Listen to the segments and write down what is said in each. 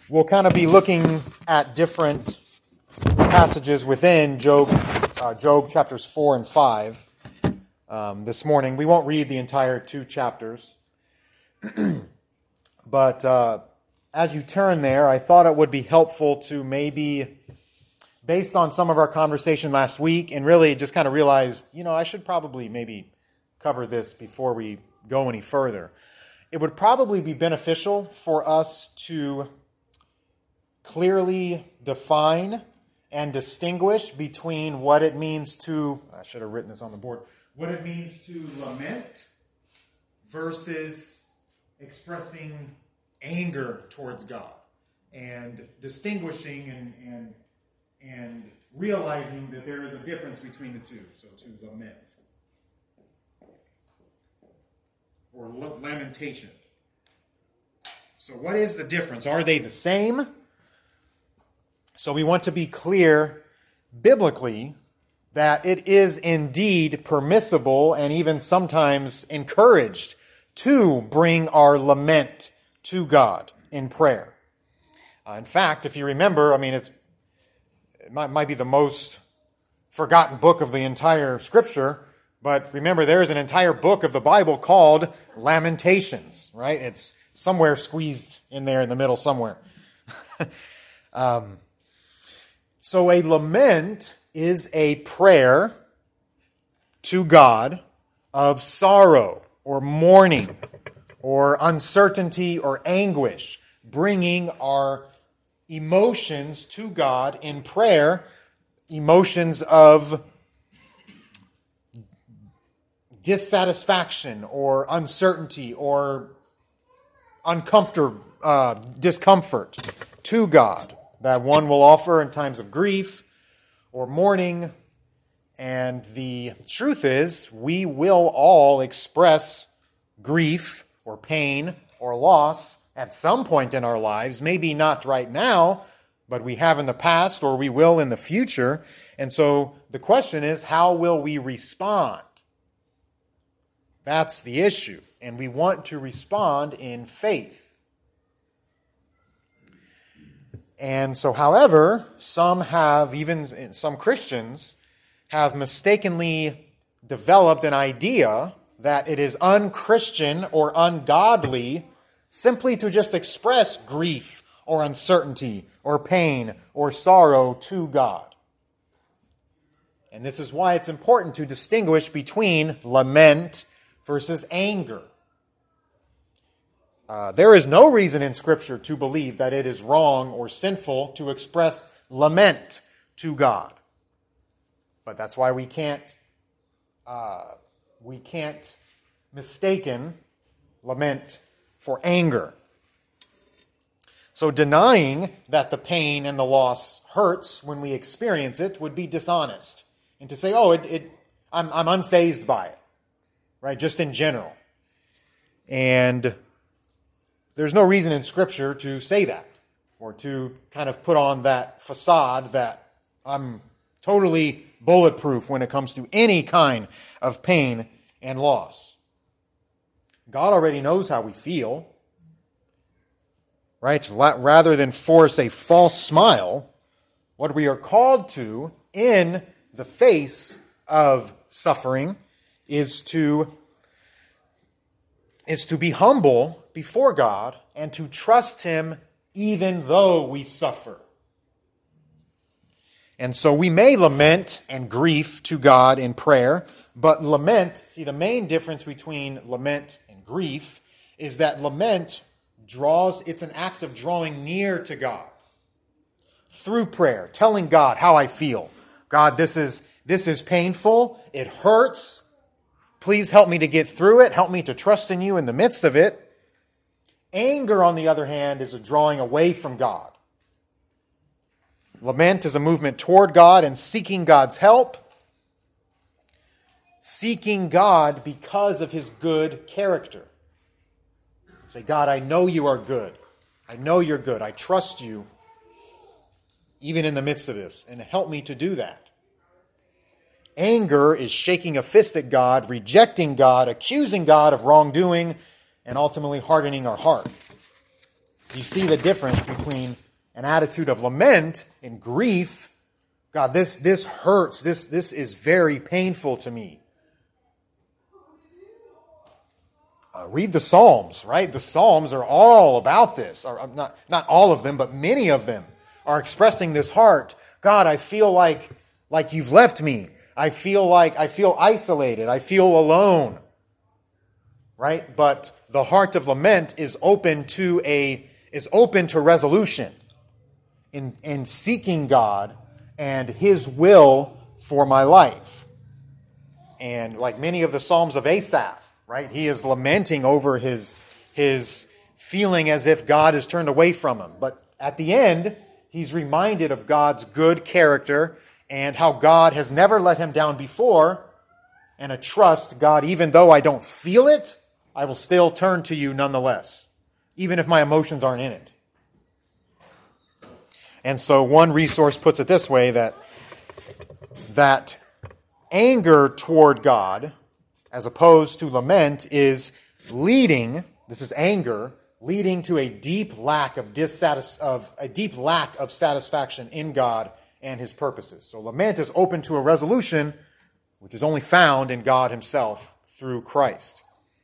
We'll kind of be looking at different passages within Job chapters 4 and 5 this morning. We won't read the entire 2 chapters. But as you turn there, I thought it would be helpful to maybe, based on some of our conversation last week, and really just kind of realized, I should probably maybe cover this before we go any further. It would probably be beneficial for us to clearly define and distinguish between what it means to, I should have written this on the board, what it means to lament versus expressing anger towards God, and distinguishing and realizing that there is a difference between the two. So to lament or lamentation. So what is the difference? Are they the same? So we want to be clear biblically that it is indeed permissible and even sometimes encouraged to bring our lament to God in prayer. In fact, if you remember, it might be the most forgotten book of the entire Scripture, but remember, there is an entire book of the Bible called Lamentations, right? It's somewhere squeezed in there in the middle somewhere. So a lament is a prayer to God of sorrow or mourning or uncertainty or anguish, bringing our emotions to God in prayer, emotions of dissatisfaction or uncertainty or discomfort to God, that one will offer in times of grief or mourning. And the truth is, we will all express grief or pain or loss at some point in our lives, maybe not right now, but we have in the past or we will in the future. And so the question is, how will we respond? That's the issue. And we want to respond in faith. And so, however, some Christians have mistakenly developed an idea that it is unchristian or ungodly simply to just express grief or uncertainty or pain or sorrow to God. And this is why it's important to distinguish between lament versus anger. There is no reason in Scripture to believe that it is wrong or sinful to express lament to God. But that's why we can't mistaken lament for anger. So denying that the pain and the loss hurts when we experience it would be dishonest. And to say, I'm unfazed by it, right? Just in general. And there's no reason in Scripture to say that, or to kind of put on that facade that I'm totally bulletproof when it comes to any kind of pain and loss. God already knows how we feel, right? Rather than force a false smile, what we are called to in the face of suffering is to be humble before God and to trust Him even though we suffer. And so we may lament and grief to God in prayer, but the main difference between lament and grief is that lament it's an act of drawing near to God through prayer, telling God how I feel. God, this is painful, it hurts. Please help me to get through it. Help me to trust in you in the midst of it. Anger, on the other hand, is a drawing away from God. Lament is a movement toward God and seeking God's help. Seeking God because of His good character. Say, God, I know you are good. I know you're good. I trust you even in the midst of this. And help me to do that. Anger is shaking a fist at God, rejecting God, accusing God of wrongdoing, and ultimately hardening our heart. You see the difference between an attitude of lament and grief. God, this hurts. This is very painful to me. Read the Psalms, right? The Psalms are all about this. Or not all of them, but many of them are expressing this heart. God, I feel like you've left me. I feel isolated. I feel alone. Right? But the heart of lament is open to resolution in seeking God and His will for my life. And like many of the Psalms of Asaph, right? He is lamenting over his feeling as if God has turned away from him. But at the end, he's reminded of God's good character and how God has never let him down before, and a trust, God, even though I don't feel it, I will still turn to you nonetheless, even if my emotions aren't in it. And so one resource puts it this way, that anger toward God, as opposed to lament, is leading to a deep lack of satisfaction in God and His purposes. So lament is open to a resolution which is only found in God Himself through Christ.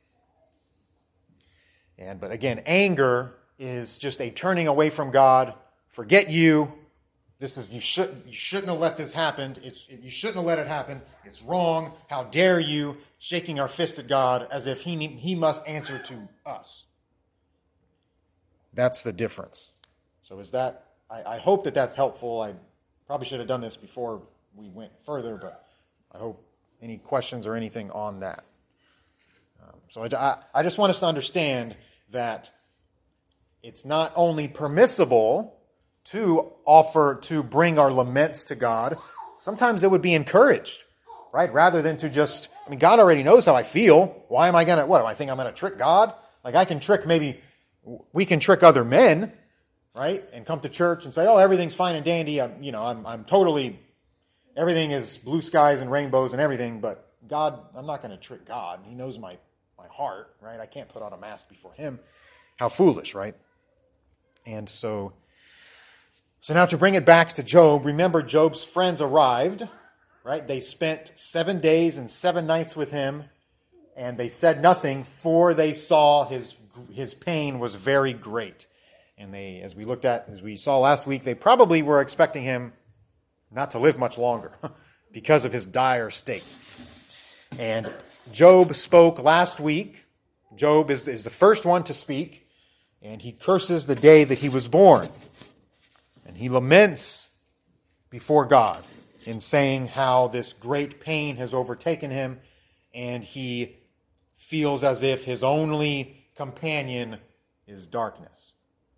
But again, anger is just a turning away from God. Forget you. You shouldn't have let this happen. You shouldn't have let it happen. It's wrong. How dare you? Shaking our fist at God as if He must answer to us. That's the difference. So I hope that's helpful. I probably should have done this before we went further, but I hope any questions or anything on that. So I just want us to understand that it's not only permissible to bring our laments to God. Sometimes it would be encouraged, right? Rather than to just, God already knows how I feel. Why am I going to, what, do I think I'm going to trick God? Like we can trick other men, right? And come to church and say, oh, everything's fine and dandy. I'm totally, everything is blue skies and rainbows and everything, but God, I'm not going to trick God. He knows my heart, right? I can't put on a mask before Him. How foolish, right? And so now to bring it back to Job, remember Job's friends arrived, right? They spent 7 days and 7 nights with him, and they said nothing, for they saw his pain was very great. And as we saw last week, they probably were expecting him not to live much longer because of his dire state. And Job spoke last week. Job is the first one to speak, and he curses the day that he was born. And he laments before God in saying how this great pain has overtaken him, and he feels as if his only companion is darkness.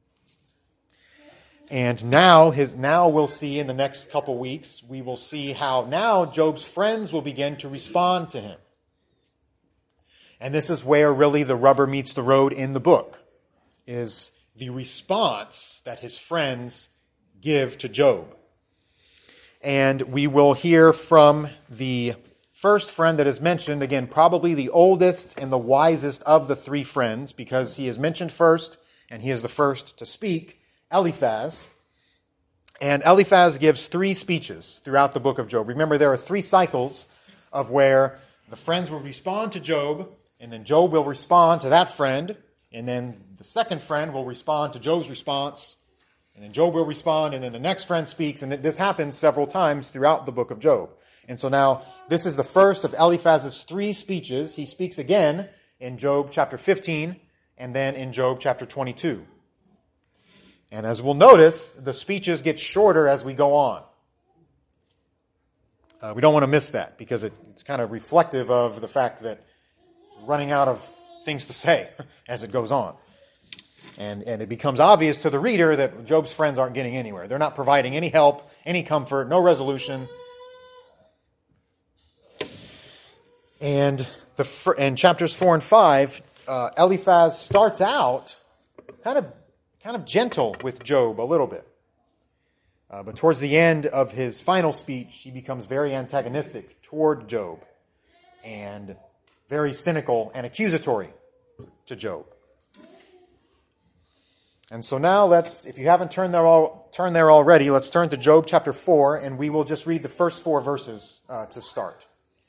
And now we'll see in the next couple weeks, we will see how now Job's friends will begin to respond to him. And this is where really the rubber meets the road in the book, is the response that his friends give to Job. And we will hear from the first friend that is mentioned, again, probably the oldest and the wisest of the 3 friends, because he is mentioned first, and he is the first to speak, Eliphaz. And Eliphaz gives 3 speeches throughout the book of Job. Remember, there are 3 cycles of where the friends will respond to Job, and then Job will respond to that friend, and then the second friend will respond to Job's response, and then Job will respond, and then the next friend speaks, and this happens several times throughout the book of Job. And so now, this is the first of Eliphaz's 3 speeches. He speaks again in Job chapter 15, and then in Job chapter 22. And as we'll notice, the speeches get shorter as we go on. We don't want to miss that, because it's kind of reflective of the fact that we're running out of things to say as it goes on. And it becomes obvious to the reader that Job's friends aren't getting anywhere. They're not providing any help, any comfort, no resolution. And in chapters 4 and 5, Eliphaz starts out kind of gentle with Job a little bit. But towards the end of his final speech, he becomes very antagonistic toward Job and very cynical and accusatory to Job. And so now if you haven't turned there already, let's turn to Job chapter 4, and we will just read the first 4 verses to start.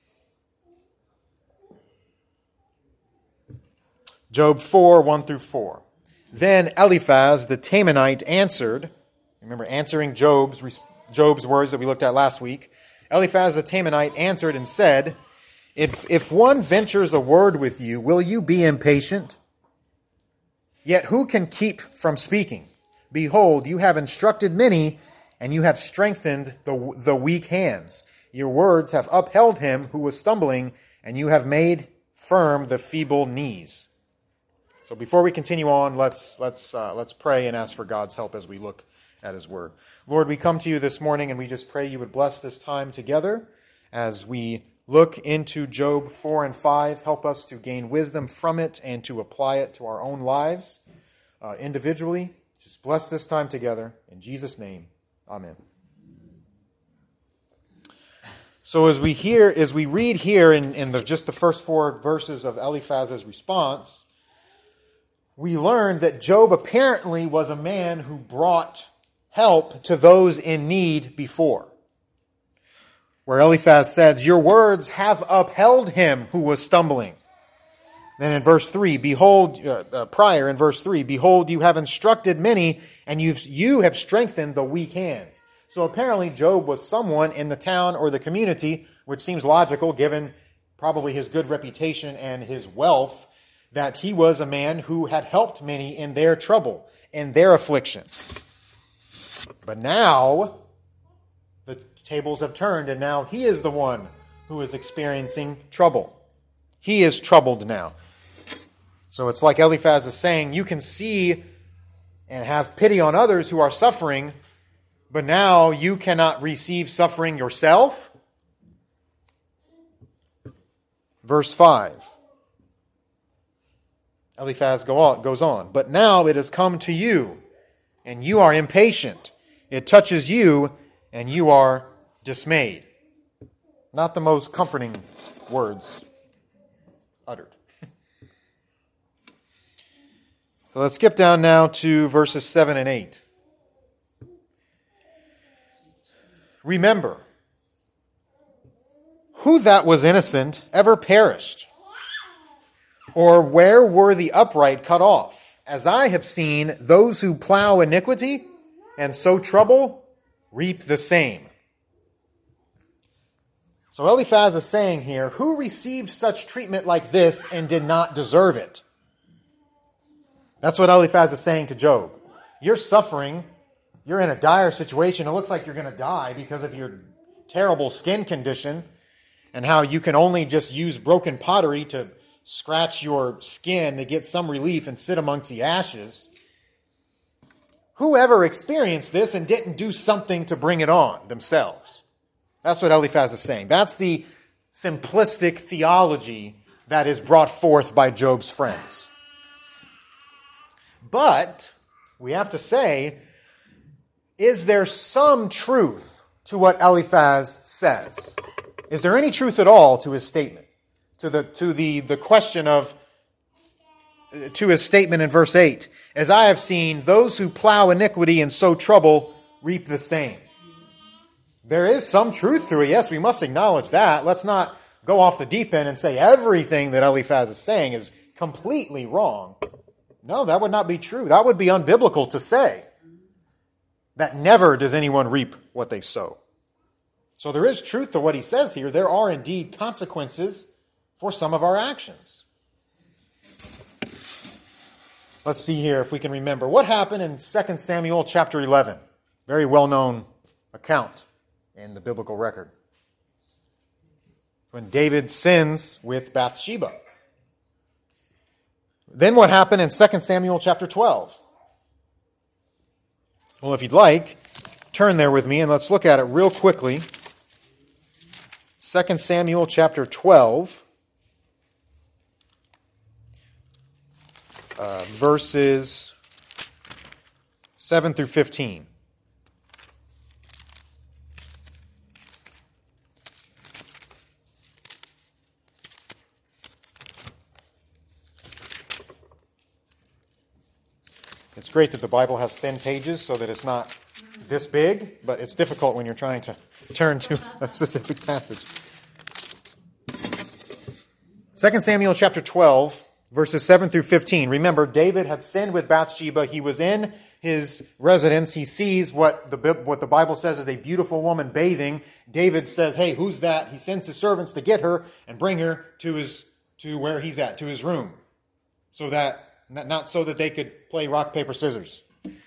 Job 4, 1 through 4. Then Eliphaz the Temanite answered, remember answering Job's words that we looked at last week. Eliphaz the Temanite answered and said, If one ventures a word with you, will you be impatient? Yet who can keep from speaking? Behold, you have instructed many, and you have strengthened the weak hands. Your words have upheld him who was stumbling, and you have made firm the feeble knees. So before we continue on, let's pray and ask for God's help as we look at his word. Lord, we come to you this morning, and we just pray you would bless this time together as we look into Job 4 and 5. Help us to gain wisdom from it and to apply it to our own lives individually. Just bless this time together. In Jesus' name, amen. So as we read here in just the first 4 verses of Eliphaz's response, we learn that Job apparently was a man who brought help to those in need before. Where Eliphaz says, your words have upheld him who was stumbling. Then in verse 3, behold, you have instructed many, and you have strengthened the weak hands. So apparently Job was someone in the town or the community, which seems logical given probably his good reputation and his wealth, that he was a man who had helped many in their trouble, in their affliction. But now the tables have turned, and now he is the one who is experiencing trouble. He is troubled now. So it's like Eliphaz is saying, you can see and have pity on others who are suffering, but now you cannot receive suffering yourself. Verse 5. Eliphaz goes on, but now it has come to you, and you are impatient. It touches you, and you are dismayed. Not the most comforting words uttered. So let's skip down now to verses 7 and 8. Remember, who that was innocent ever perished? Or where were the upright cut off? As I have seen, those who plow iniquity and sow trouble reap the same. So Eliphaz is saying here, who received such treatment like this and did not deserve it? That's what Eliphaz is saying to Job. You're suffering. You're in a dire situation. It looks like you're going to die because of your terrible skin condition and how you can only just use broken pottery to scratch your skin to get some relief and sit amongst the ashes. Whoever experienced this and didn't do something to bring it on themselves? That's what Eliphaz is saying. That's the simplistic theology that is brought forth by Job's friends. But we have to say, is there some truth to what Eliphaz says? Is there any truth at all to his statement? To the question of, to his statement in verse 8, as I have seen, those who plow iniquity and sow trouble reap the same. There is some truth to it. Yes, we must acknowledge that. Let's not go off the deep end and say everything that Eliphaz is saying is completely wrong. No, that would not be true. That would be unbiblical to say that never does anyone reap what they sow. So there is truth to what he says here. There are indeed consequences for some of our actions. Let's see here if we can remember. What happened in 2 Samuel chapter 11? Very well-known account in the biblical record. When David sins with Bathsheba. Then what happened in 2 Samuel chapter 12? Well, if you'd like, turn there with me and let's look at it real quickly. 2 Samuel chapter 12, verses 7 through 15. great that the Bible has thin pages so that it's not this big, but it's difficult when you're trying to turn to a specific passage. 2 Samuel chapter 12, verses 7 through 15. Remember, David had sinned with Bathsheba. He was in his residence. He sees what the Bible says is a beautiful woman bathing. David says, hey, who's that? He sends his servants to get her and bring her to where he's at, to his room. So that, not so that they could play rock, paper, scissors.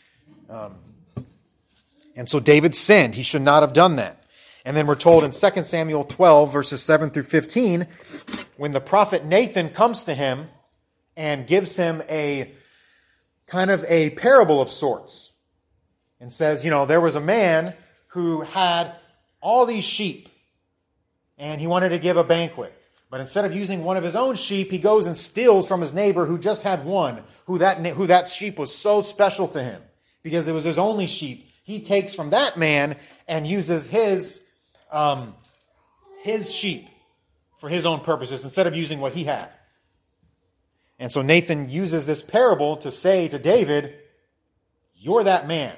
And so David sinned. He should not have done that. And then we're told in 2 Samuel 12, verses 7 through 15, when the prophet Nathan comes to him and gives him a kind of a parable of sorts and says, there was a man who had all these sheep and he wanted to give a banquet. But instead of using one of his own sheep, he goes and steals from his neighbor who just had one, who that sheep was so special to him because it was his only sheep. He takes from that man and uses his sheep for his own purposes instead of using what he had. And so Nathan uses this parable to say to David, you're that man.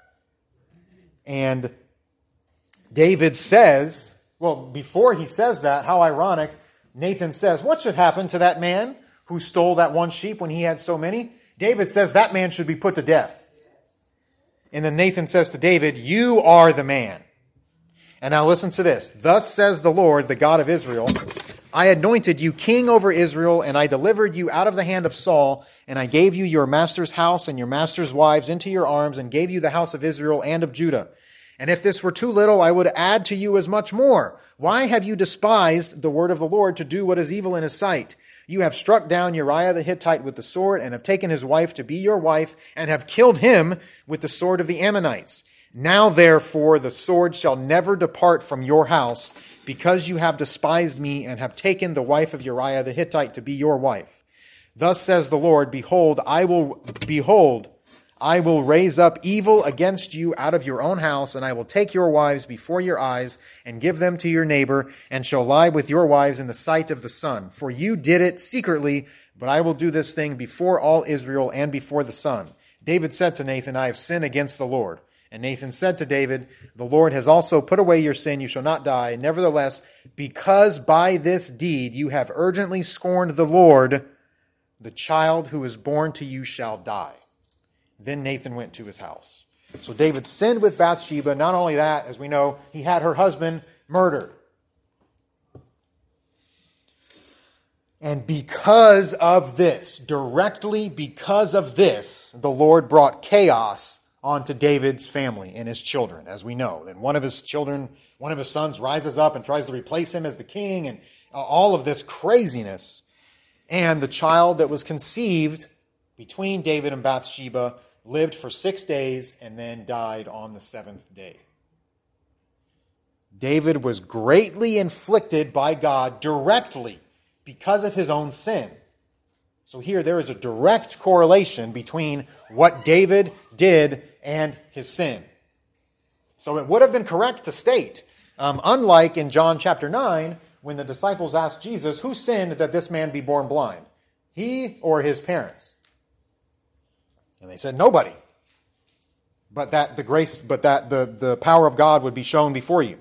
And David says, before he says that, how ironic, Nathan says, what should happen to that man who stole that one sheep when he had so many? David says that man should be put to death. And then Nathan says to David, you are the man. And now listen to this. Thus says the Lord, the God of Israel, I anointed you king over Israel, and I delivered you out of the hand of Saul, and I gave you your master's house and your master's wives into your arms, and gave you the house of Israel and of Judah. And if this were too little, I would add to you as much more. Why have you despised the word of the Lord to do what is evil in his sight? You have struck down Uriah the Hittite with the sword, and have taken his wife to be your wife, and have killed him with the sword of the Ammonites. Now, therefore, the sword shall never depart from your house, because you have despised me, and have taken the wife of Uriah the Hittite to be your wife. Thus says the Lord, Behold, I will raise up evil against you out of your own house, and I will take your wives before your eyes, and give them to your neighbor, and shall lie with your wives in the sight of the sun. For you did it secretly, but I will do this thing before all Israel and before the sun. David said to Nathan, I have sinned against the Lord. And Nathan said to David, the Lord has also put away your sin, you shall not die. Nevertheless, because by this deed you have urgently scorned the Lord, the child who is born to you shall die. Then Nathan went to his house. So David sinned with Bathsheba. Not only that, as we know, he had her husband murdered. And because of this, directly because of this, the Lord brought chaos onto David's family and his children, as we know. And one of his sons rises up and tries to replace him as the king, and all of this craziness. And the child that was conceived between David and Bathsheba lived for 6 days and then died on the 7th day. David was greatly inflicted by God directly because of his own sin. So here there is a direct correlation between what David did and his sin. So it would have been correct to state, unlike in John chapter 9, when the disciples asked Jesus, who sinned that this man be born blind? He or his parents? And they said, nobody. But that the power of God would be shown before you.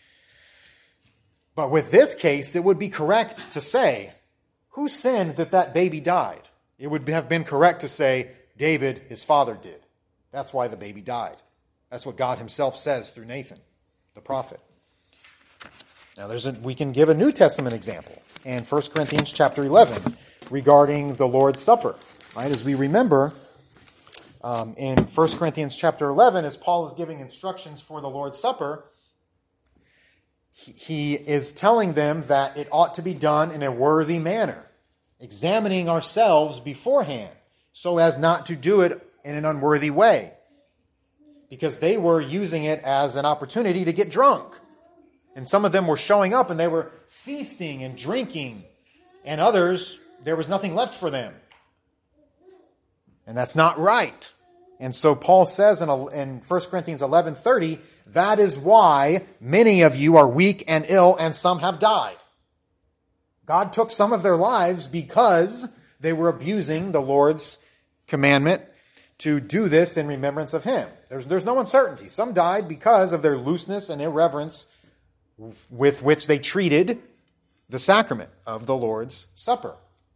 But with this case, it would be correct to say, who sinned that baby died? It would have been correct to say, David, his father, did. That's why the baby died. That's what God himself says through Nathan, the prophet. Now, we can give a New Testament example in 1 Corinthians chapter 11 regarding the Lord's Supper. Right? As we remember, in 1 Corinthians chapter 11, as Paul is giving instructions for the Lord's Supper, he is telling them that it ought to be done in a worthy manner, examining ourselves beforehand so as not to do it in an unworthy way, because they were using it as an opportunity to get drunk. And some of them were showing up and they were feasting and drinking, and others, there was nothing left for them. And that's not right. And so Paul says in 1 Corinthians 11:30, that is why many of you are weak and ill, and some have died. God took some of their lives because they were abusing the Lord's commandment to do this in remembrance of him. There's no uncertainty. Some died because of their looseness and irreverence with which they treated the sacrament of the Lord's Supper.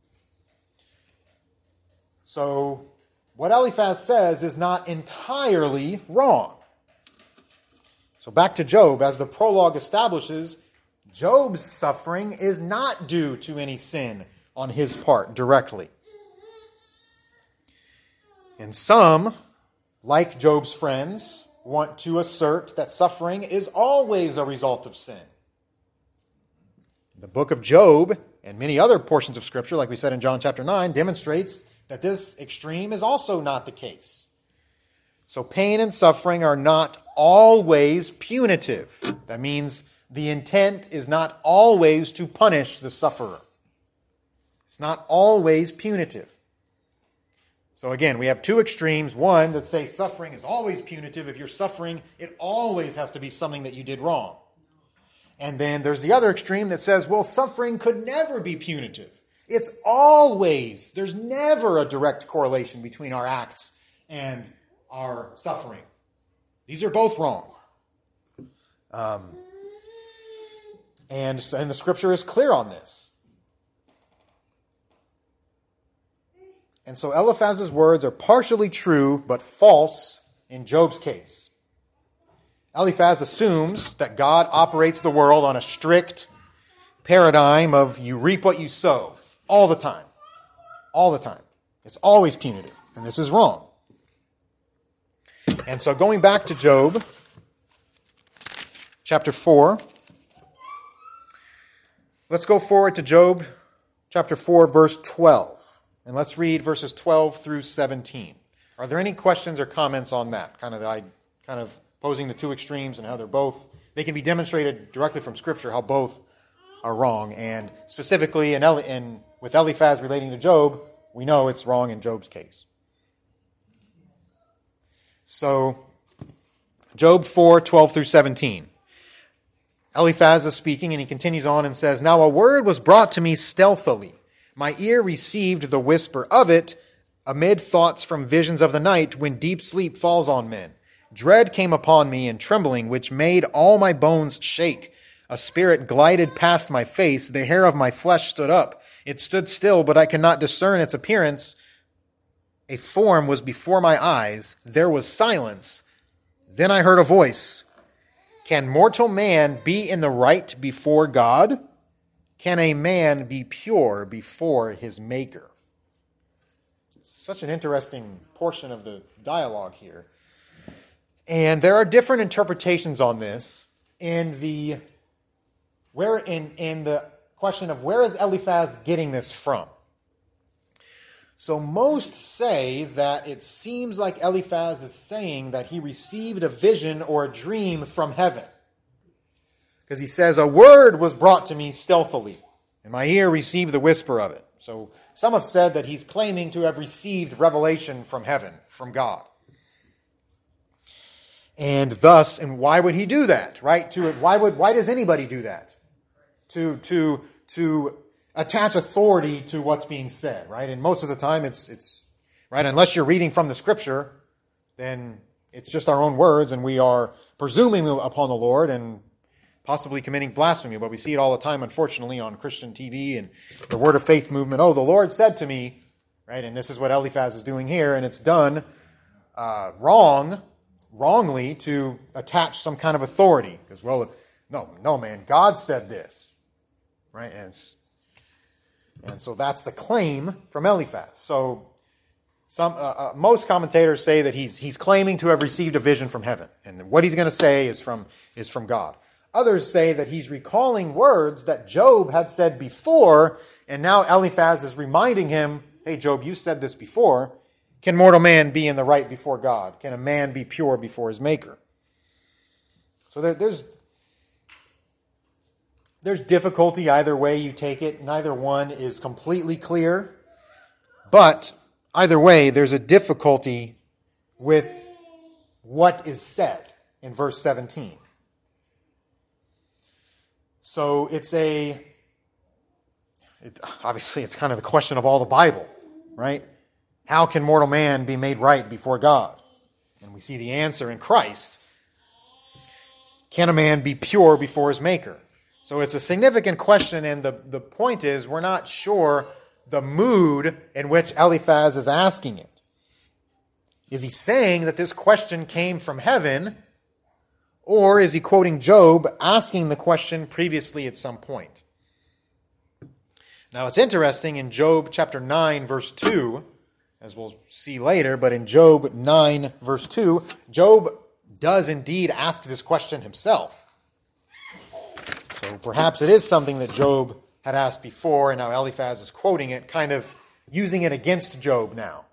So what Eliphaz says is not entirely wrong. So back to Job, as the prologue establishes, Job's suffering is not due to any sin on his part directly. And some, like Job's friends, want to assert that suffering is always a result of sin. The book of Job and many other portions of Scripture, like we said in John chapter 9, demonstrates that this extreme is also not the case. So pain and suffering are not always punitive. That means the intent is not always to punish the sufferer. It's not always punitive. So again, we have two extremes. One that say suffering is always punitive. If you're suffering, it always has to be something that you did wrong. And then there's the other extreme that says, well, suffering could never be punitive. It's always, there's never a direct correlation between our acts and our suffering. These are both wrong. And the Scripture is clear on this. And so Eliphaz's words are partially true, but false in Job's case. Eliphaz assumes that God operates the world on a strict paradigm of you reap what you sow all the time. All the time. It's always punitive. And this is wrong. And so going back to Job, chapter 4, let's go forward to Job chapter 4, verse 12. And let's read verses 12 through 17. Are there any questions or comments on that? Kind of posing the two extremes and how they can be demonstrated directly from Scripture how both are wrong. And specifically with Eliphaz relating to Job, we know it's wrong in Job's case. So, Job 4, 12 through 17. Eliphaz is speaking and he continues on and says, "Now a word was brought to me stealthily. My ear received the whisper of it amid thoughts from visions of the night when deep sleep falls on men. Dread came upon me and trembling, which made all my bones shake. A spirit glided past my face. The hair of my flesh stood up. It stood still, but I could not discern its appearance. A form was before my eyes. There was silence. Then I heard a voice. Can mortal man be in the right before God? Can a man be pure before his Maker?" Such an interesting portion of the dialogue here. And there are different interpretations on this in the question of where is Eliphaz getting this from? So most say that it seems like Eliphaz is saying that he received a vision or a dream from heaven. Because he says, "A word was brought to me stealthily, and my ear received the whisper of it." So some have said that he's claiming to have received revelation from heaven, from God. And thus, and why would he do that, right? Why does anybody do that? To attach authority to what's being said, right? And most of the time it's right, unless you're reading from the Scripture, then it's just our own words and we are presuming upon the Lord and possibly committing blasphemy. But we see it all the time, unfortunately, on Christian TV and the Word of Faith movement. Oh, the Lord said to me, right? And this is what Eliphaz is doing here, and it's done wrongly to attach some kind of authority. Because, well, no, man, God said this, right? And so that's the claim from Eliphaz. So most commentators say that he's claiming to have received a vision from heaven, and what he's going to say is from God. Others say that he's recalling words that Job had said before, and now Eliphaz is reminding him, "Hey, Job, you said this before. Can mortal man be in the right before God? Can a man be pure before his Maker?" So there's difficulty either way you take it. Neither one is completely clear. But either way, there's a difficulty with what is said in verse 17. So obviously it's kind of the question of all the Bible, right? How can mortal man be made right before God? And we see the answer in Christ. Can a man be pure before his Maker? So it's a significant question, and the point is we're not sure the mood in which Eliphaz is asking it. Is he saying that this question came from heaven, or is he quoting Job asking the question previously at some point? Now it's interesting in Job chapter 9 verse 2, as we'll see later, but in Job 9 verse 2, Job does indeed ask this question himself. So perhaps it is something that Job had asked before, and now Eliphaz is quoting it, kind of using it against Job now.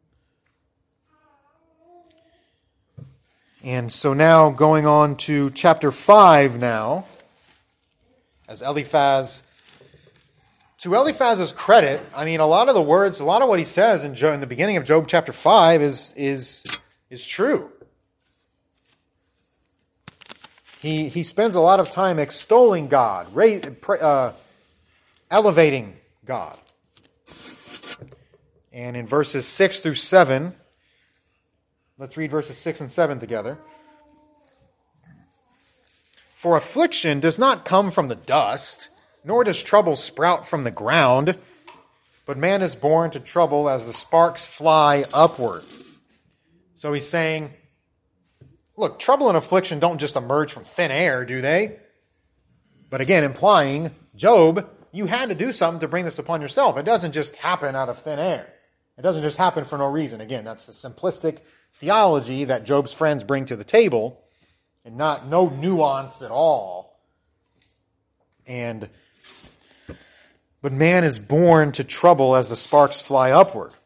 And so now going on to chapter 5 now, as Eliphaz, to Eliphaz's credit, I mean, a lot of the words, a lot of what he says in the beginning of Job chapter 5 is true. He spends a lot of time extolling God, elevating God. And in verses 6 through 7, let's read verses 6 and 7 together. For affliction does not come from the dust, nor does trouble sprout from the ground, but man is born to trouble as the sparks fly upward. So he's saying, look, trouble and affliction don't just emerge from thin air, do they? But again, implying, Job, you had to do something to bring this upon yourself. It doesn't just happen out of thin air. It doesn't just happen for no reason. Again, that's the simplistic theology that Job's friends bring to the table, and no nuance at all. But man is born to trouble as the sparks fly upward.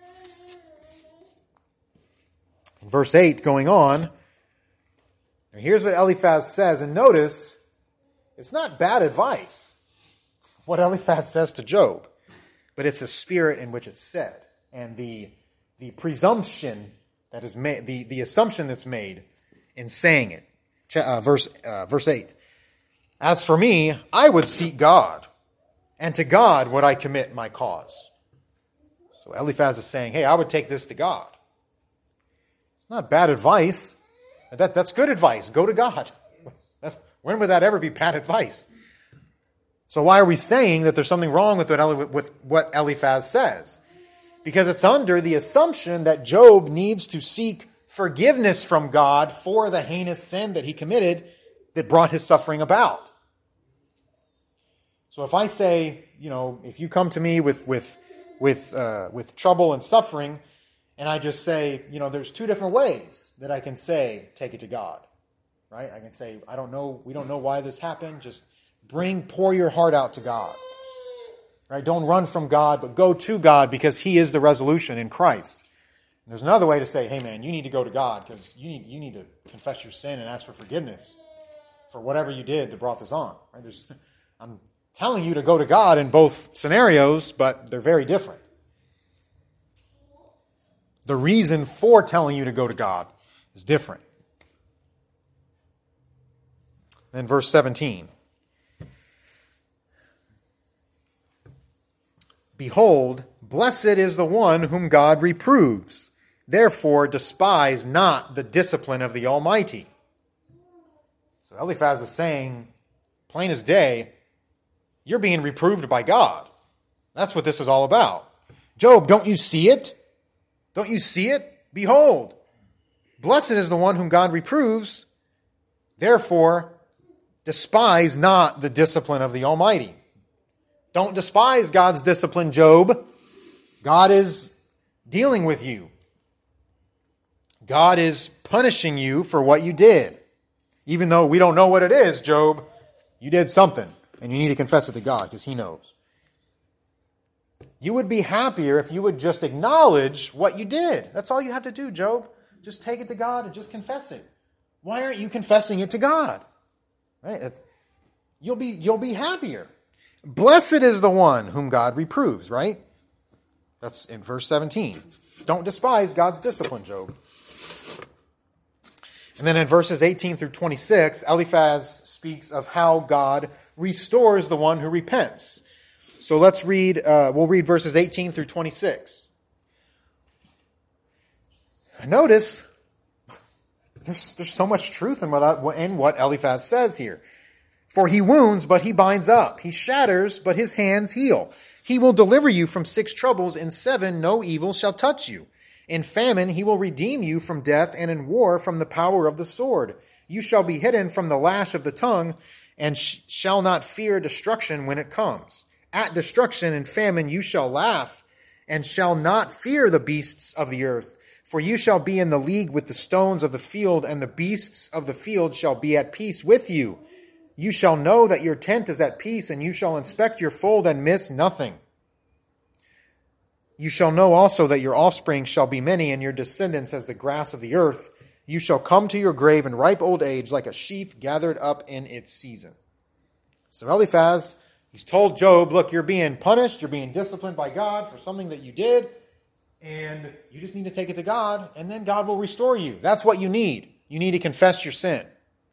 In verse 8, going on, here's what Eliphaz says, and notice, it's not bad advice, what Eliphaz says to Job, but it's the spirit in which it's said, and the presumption that is made, the assumption that's made in saying it. Verse 8, as for me, I would seek God, and to God would I commit my cause. So Eliphaz is saying, hey, I would take this to God. It's not bad advice. That's good advice. Go to God. When would that ever be bad advice? So why are we saying that there's something wrong with what Eliphaz says? Because it's under the assumption that Job needs to seek forgiveness from God for the heinous sin that he committed that brought his suffering about. So if I say, if you come to me with trouble and suffering, and I just say, there's two different ways that I can say, take it to God, right? I can say, we don't know why this happened. Just pour your heart out to God, right? Don't run from God, but go to God because He is the resolution in Christ. And there's another way to say, hey man, you need to go to God because you need to confess your sin and ask for forgiveness for whatever you did that brought this on, right? I'm telling you to go to God in both scenarios, but they're very different. The reason for telling you to go to God is different. Then verse 17. Behold, blessed is the one whom God reproves. Therefore despise not the discipline of the Almighty. So Eliphaz is saying, plain as day, you're being reproved by God. That's what this is all about. Job, don't you see it? Don't you see it? Behold, blessed is the one whom God reproves. Therefore, despise not the discipline of the Almighty. Don't despise God's discipline, Job. God is dealing with you. God is punishing you for what you did. Even though we don't know what it is, Job, you did something. And you need to confess it to God because He knows. You would be happier if you would just acknowledge what you did. That's all you have to do, Job. Just take it to God and just confess it. Why aren't you confessing it to God? Right? You'll be happier. Blessed is the one whom God reproves, right? That's in verse 17. Don't despise God's discipline, Job. And then in verses 18 through 26, Eliphaz speaks of how God restores the one who repents. So let's read, we'll read verses 18 through 26. Notice, there's so much truth in what Eliphaz says here. For he wounds, but he binds up. He shatters, but his hands heal. He will deliver you from 6 troubles. In 7 no evil shall touch you. In famine he will redeem you from death, and in war from the power of the sword. You shall be hidden from the lash of the tongue, and shall not fear destruction when it comes. At destruction and famine you shall laugh, and shall not fear the beasts of the earth. For you shall be in the league with the stones of the field, and the beasts of the field shall be at peace with you. You shall know that your tent is at peace, and you shall inspect your fold and miss nothing. You shall know also that your offspring shall be many, and your descendants as the grass of the earth. You shall come to your grave in ripe old age, like a sheaf gathered up in its season. So Eliphaz, he's told Job, look, you're being punished, you're being disciplined by God for something that you did, and you just need to take it to God, and then God will restore you. That's what you need. You need to confess your sin.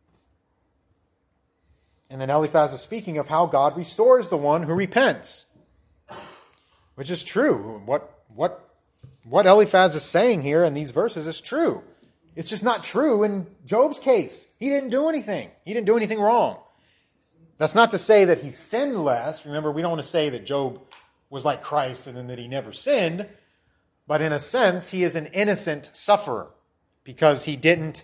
And then Eliphaz is speaking of how God restores the one who repents, which is true. What Eliphaz is saying here in these verses is true. It's just not true in Job's case. He didn't do anything. He didn't do anything wrong. That's not to say that he sinned less. Remember, we don't want to say that Job was like Christ and then that he never sinned. But in a sense, he is an innocent sufferer because he didn't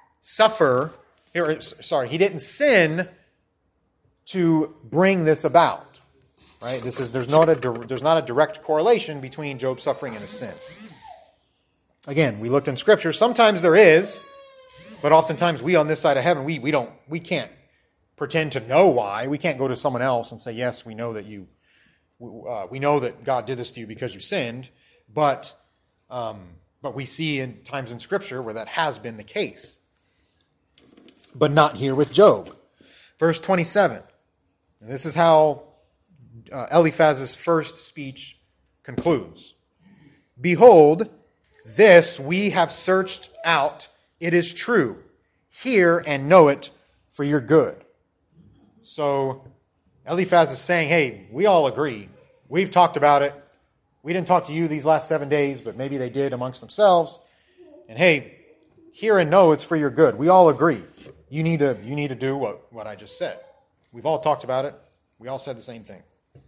he didn't sin to bring this about. Right? There's not a direct correlation between Job's suffering and his sin. Again, we looked in Scripture. Sometimes there is, but oftentimes we on this side of heaven, we can't pretend to know why. We can't go to someone else and say, yes, we know that we know that God did this to you because you sinned. But we see in times in Scripture where that has been the case. But not here with Job. Verse 27. And this is how Eliphaz's first speech concludes. Behold, this we have searched out. It is true. Hear and know it for your good. So Eliphaz is saying, hey, we all agree. We've talked about it. We didn't talk to you these last 7 days, but maybe they did amongst themselves. And hey, hear and know it's for your good. We all agree. You need to do what I just said. We've all talked about it. We all said the same thing.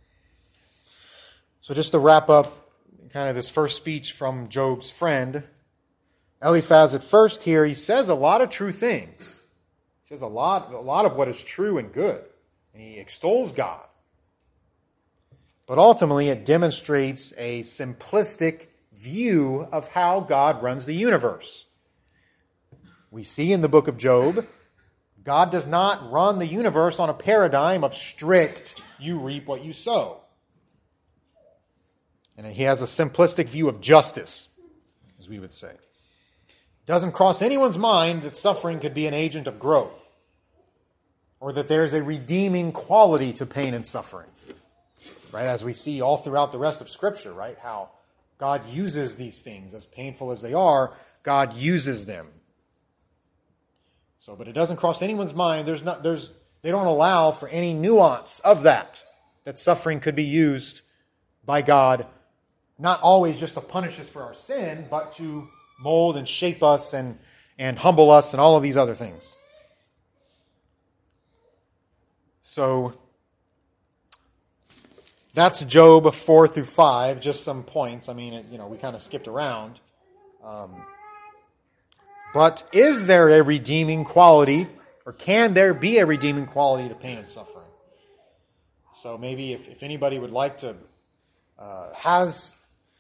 So just to wrap up kind of this first speech from Job's friend, Eliphaz at first here, he says a lot of true things. He says a lot of what is true and good. And he extols God. But ultimately it demonstrates a simplistic view of how God runs the universe. We see in the book of Job, God does not run the universe on a paradigm of strict, you reap what you sow. And he has a simplistic view of justice, as we would say. It doesn't cross anyone's mind that suffering could be an agent of growth, or that there's a redeeming quality to pain and suffering. Right, as we see all throughout the rest of Scripture, right, how God uses these things, as painful as they are, God uses them. So, but it doesn't cross anyone's mind. They don't allow for any nuance of that suffering could be used by God, not always just to punish us for our sin, but to mold and shape us and humble us and all of these other things. So that's Job 4 through 5, just some points. I mean, we kind of skipped around. But is there a redeeming quality, or can there be a redeeming quality to pain and suffering? So maybe if anybody would like to, has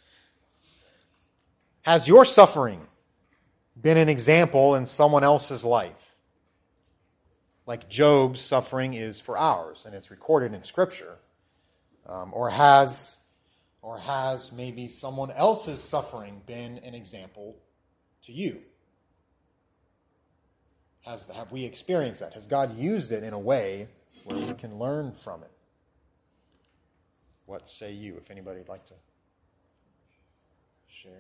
your suffering been an example in someone else's life? Like Job's suffering is for ours, and it's recorded in Scripture. Or has maybe someone else's suffering been an example to you? Have we experienced that? Has God used it in a way where we can learn from it? What say you, if anybody would like to share?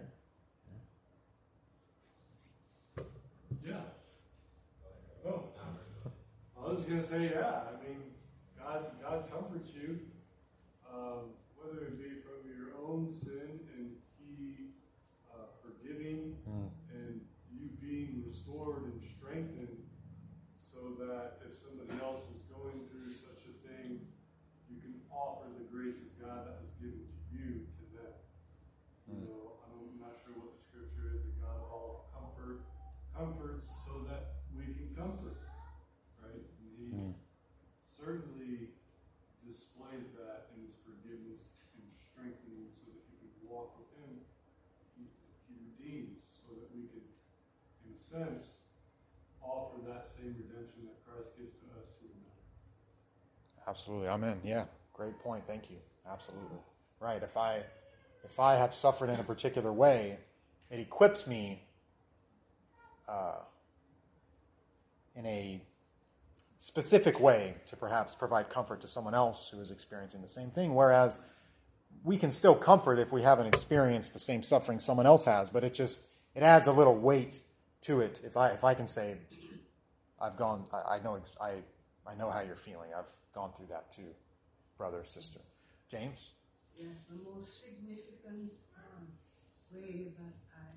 Yeah. Oh, I was going to say, yeah. I mean, God comforts you, whether it be from your own sin and He forgiving and strengthened so that if somebody else is going through such a thing, you can offer the grace of God that was given to you to them. You know, I'm not sure what the scripture is, that God of all comforts so that we can comfort, right? And he certainly displays that in his forgiveness and strengthening so that you can walk with him. He redeems so that we can, in a sense, offer that same redemption that Christ gives to us to another. Absolutely. Amen. Yeah. Great point. Thank you. Absolutely. Right. If I have suffered in a particular way, it equips me in a specific way to perhaps provide comfort to someone else who is experiencing the same thing. Whereas we can still comfort if we haven't experienced the same suffering someone else has, but it adds a little weight to it. If I can say, I know how you're feeling. I've gone through that too, brother or sister. James? Yes, the most significant way that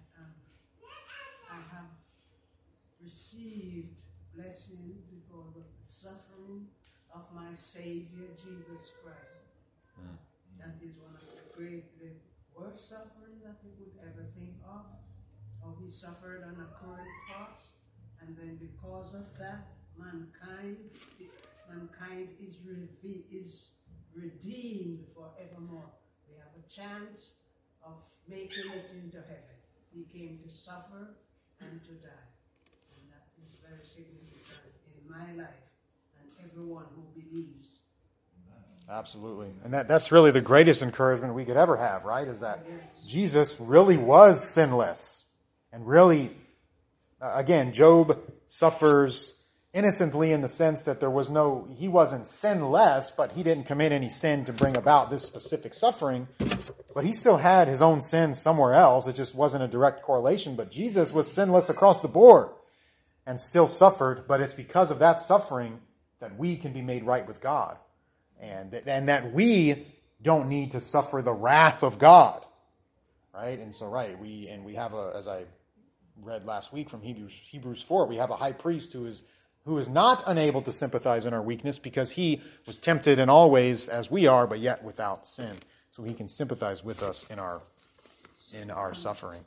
I have received blessings because of the suffering of my Savior, Jesus Christ. That is one of the worst suffering that we could ever think of. How he suffered on a cruel cross, and then because of that, mankind is redeemed forevermore. We have a chance of making it into heaven. He came to suffer and to die. And that is very significant in my life and everyone who believes. Absolutely. And that's really the greatest encouragement we could ever have, right? Is that Jesus really was sinless. And really, again, Job suffers innocently in the sense that he wasn't sinless, but he didn't commit any sin to bring about this specific suffering. But he still had his own sins somewhere else. It just wasn't a direct correlation. But Jesus was sinless across the board and still suffered. But it's because of that suffering that we can be made right with God. And that we don't need to suffer the wrath of God. Right? And so, we have as I read last week from Hebrews 4, we have a high priest who is not unable to sympathize in our weakness because he was tempted in all ways as we are, but yet without sin. So he can sympathize with us in our suffering.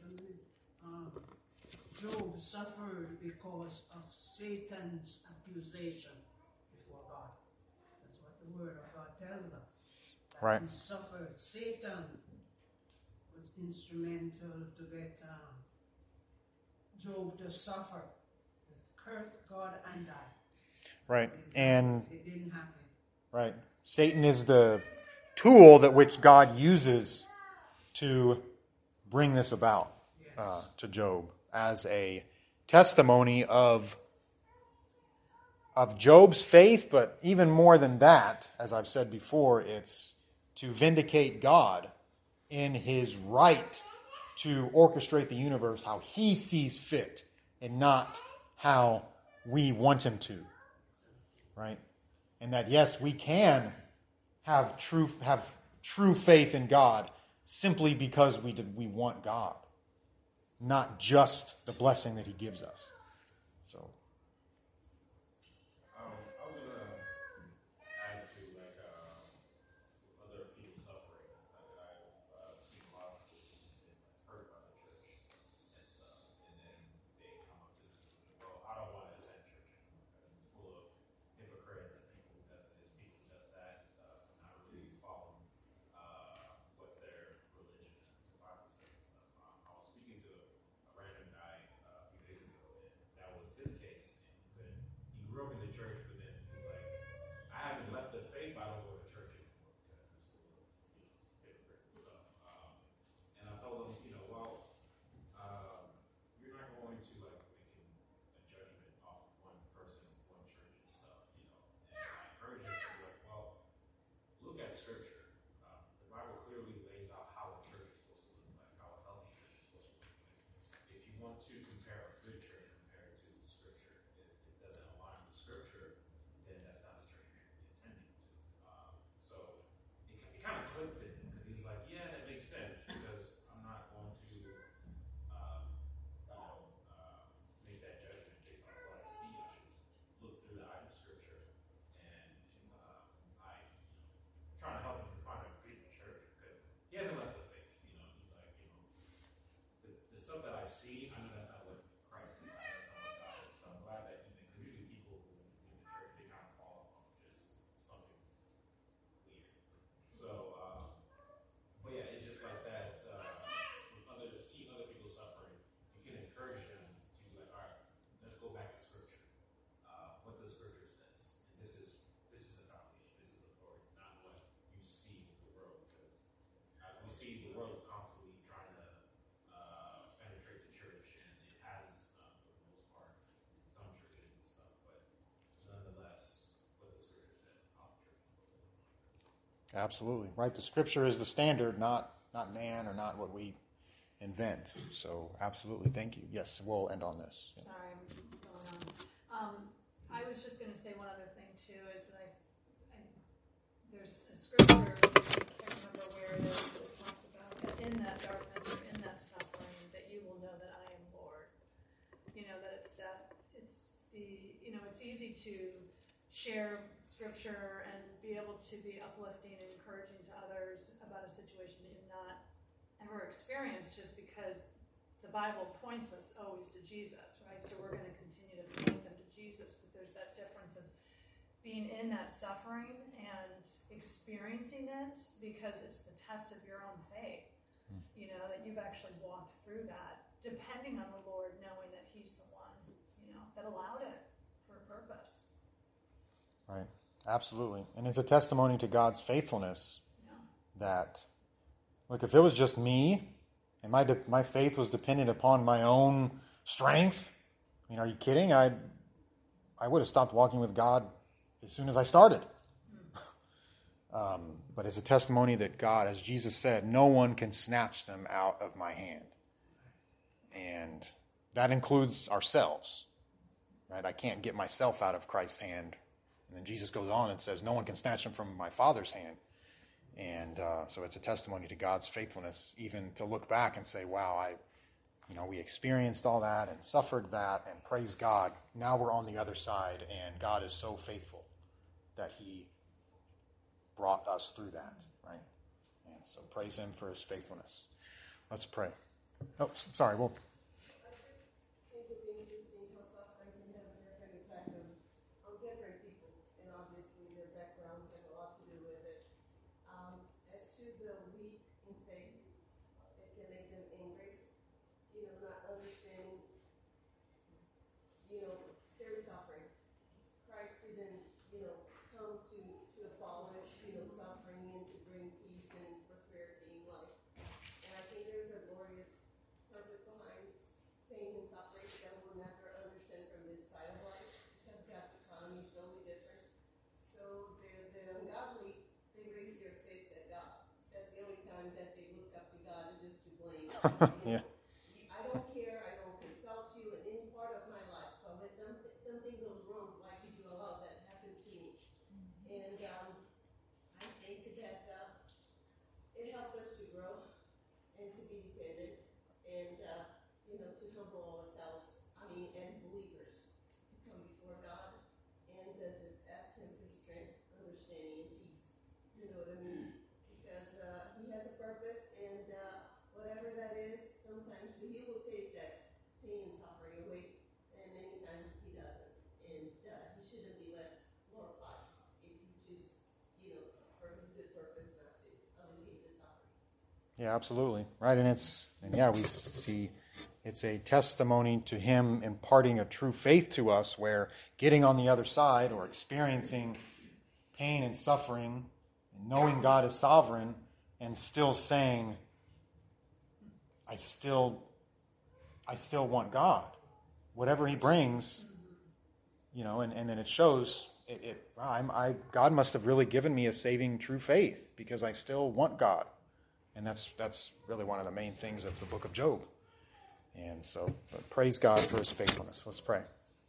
Job suffered because of Satan's accusation before God. That's what the Word of God tells us. That Right. He suffered. Satan was instrumental to get Job to suffer. Curse God and die. Right. And it didn't happen. right. Satan is the tool that which God uses to bring this about to Job as a testimony of Job's faith, but even more than that, as I've said before, it's to vindicate God in his right to orchestrate the universe how he sees fit and not how we want him to. Right? And that, yes, we can have true faith in God simply because we want God, not just the blessing that he gives us. So. I was gonna add to other people's suffering that I've seen a lot of people heard about the church and stuff, and then they come up to the conclusion, well, I don't want to attend church anymore because it's full of hypocrites and people just that and stuff, and not really following what their religion and Bible says and stuff. I was speaking to a random guy a few days ago, and that was his case. Absolutely. Right. The Scripture is the standard, not man or not what we invent. So absolutely. Thank you. Yes, we'll end on this. Yeah. Sorry, I'm going on. I was just going to say one other thing too, is that there's a scripture, I can't remember where it is, that talks about that in that darkness or in that suffering, that you will know that I am Lord. That it's easy to share scripture and be able to be uplifting and encouraging to others about a situation that you've not ever experienced, just because the Bible points us always to Jesus, right? So we're going to continue to point them to Jesus, but there's that difference of being in that suffering and experiencing it, because it's the test of your own faith, that you've actually walked through that, depending on the Lord, knowing that He's the one, that allowed it for a purpose. Right. Absolutely. And it's a testimony to God's faithfulness that, look, if it was just me and my faith was dependent upon my own strength, are you kidding? I would have stopped walking with God as soon as I started. But it's a testimony that God, as Jesus said, no one can snatch them out of my hand. And that includes ourselves. Right? I can't get myself out of Christ's hand. And then Jesus goes on and says, no one can snatch them from my Father's hand. And so it's a testimony to God's faithfulness, even to look back and say, wow, we experienced all that and suffered that, and praise God. Now we're on the other side, and God is so faithful that He brought us through that, right? And so praise Him for His faithfulness. Let's pray. Oh, sorry. Well, I just think it's interesting how suffering can have a different effect on different people, and obviously their background has a lot to do with it. As to the weak in faith, it can make them angry, not understanding, their suffering. Christ didn't, come to abolish, suffering and to bring peace and prosperity in life. And I think there's a glorious purpose behind pain and suffering that we'll never understand from this side of life, because God's economy is totally different. So the ungodly, they raise their fists at God. That's the only time that they look up to God, is just to blame. yeah. I don't care, I don't consult you in any part of my life, but when something goes wrong, why did you allow that to happen to me? And I think that it helps us to grow and to be dependent and, to humble ourselves, as believers, to come before God and just ask Him for strength, understanding, and peace. You know what I mean? Because He has a purpose, and whatever that is, sometimes He will take that pain and suffering away, and many times He doesn't. And He shouldn't be less glorified if He chooses, for His good purpose, not to alleviate the suffering. Yeah, absolutely. Right. We see it's a testimony to Him imparting a true faith to us, where getting on the other side or experiencing pain and suffering, and knowing God is sovereign, and still saying, I still want God. Whatever He brings, and then it shows, God must have really given me a saving true faith, because I still want God. And that's really one of the main things of the book of Job. And so praise God for His faithfulness. Let's pray.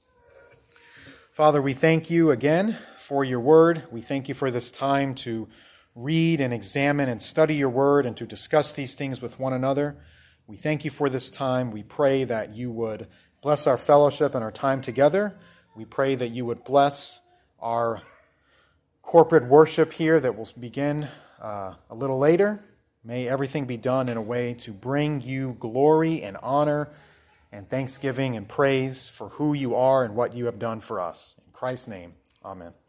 Father, we thank You again for Your word. We thank You for this time to read and examine and study Your word and to discuss these things with one another. We thank You for this time. We pray that You would bless our fellowship and our time together. We pray that You would bless our corporate worship here that will begin a little later. May everything be done in a way to bring You glory and honor and thanksgiving and praise for who You are and what You have done for us. In Christ's name, amen.